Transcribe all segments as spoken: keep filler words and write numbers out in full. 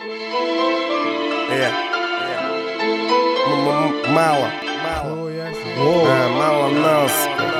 Э, мало. А, мало нас.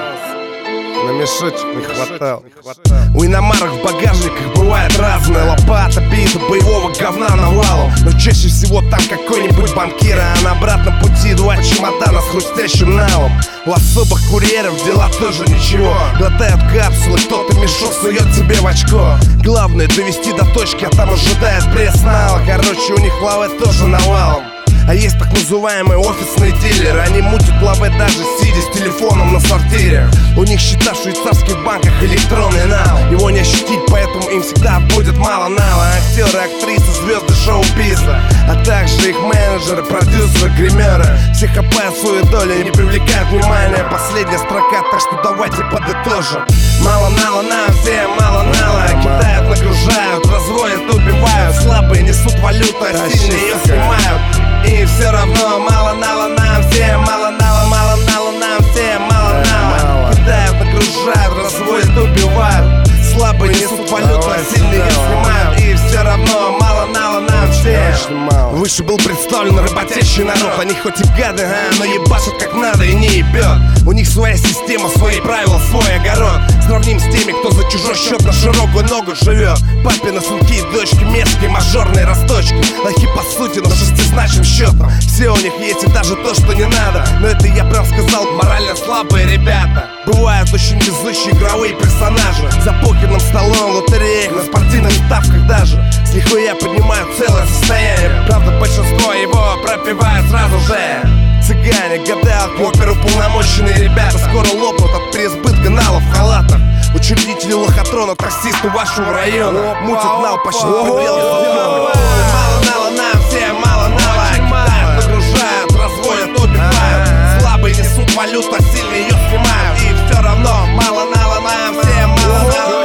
На мешочек не хватало. У иномарок в багажниках бывает разное. Лопата, бита, боевого говна навалом. Но чаще всего там какой-нибудь банкир, а на обратном пути два чемодана с хрустящим налом. У особых курьеров дела тоже ничего. Глотают капсулы, кто-то мешок сует тебе в очко. Главное довести до точки, а там ожидает пресс-нала. Короче, у них лавы тоже навалом. А есть так называемые офисные дилеры. Они мутят лавы даже сидя с телефоном на сортире. У них счета в швейцарских банках электронный нал. Его не ощутить, поэтому им всегда будет мало нала. Актеры, актрисы, звезды шоу-бизнеса, а также их менеджеры, продюсеры, гримеры. Все хапают свою долю и не привлекают внимания. Последняя строка, так что давайте подытожим. Мало нала нам всем, мало нала. Кидают, нагружают, разводят, убивают. Слабые несут валюту, а сильные ее снимают. И все равно мало нала нам всем, мало нала, мало нала нам всем, мало нала. Кидают, нагружают, разводят, убивают. Слабые несут валюту, а сильные ее снимают. И все равно мало нала нам всем. Выше был представлен работящий народ. Они хоть и гады, а, но ебашат как надо и не ебет. У них своя система, свои правила, свой огород. Сравним с теми, кто за чужой счет на широкую ногу живет. Папины сынки и дочки, мерзкие мажорные росточки. Лохи по сути, но шестизначным счетом. Все у них есть и даже то, что не надо. Но это я прям сказал, морально слабые ребята. Бывают очень везущие игровые персонажи. За покерным столом, лотереях, на спортивных ставках даже. С нихуя поднимают целое состояние. Правда, большинство его пропивают сразу же. Цыгане, гадалки, оперуполномоченные ребята скоро лопнут от переизбытка налов в халатах. Учредители лохотрона, таксисты вашего района мутят нал почти пределы закона. Мало нала нам всем, мало нала. Кидают, нагружают, разводят, убивают. Слабые несут валюту, а сильные ее снимают. И все равно мало нала нам всем, мало нала.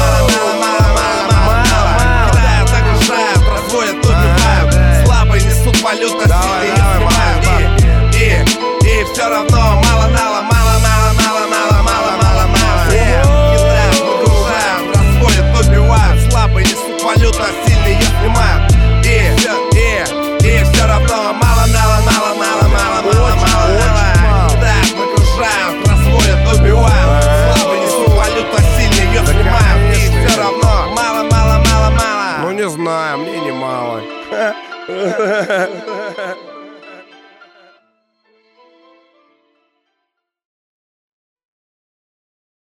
Кидают, нагружают, разводят, убивают. Слабые несут валюту, а сильные ее снимают. И, и, и все равно мало нала, мало нала, мало нала, мало мало мало. Кидают, нагружают, разводят, убивают. Слабые несут валюту, а сильные ее снимают. И, и, и все равно мало нала, мало мало мало мало мало нала. Кидают, нагружают, разводят, убивают. Слабые несут валюту, а сильные ее снимают. И все равно мало мало мало мало. Ну не знаю, мне не мало.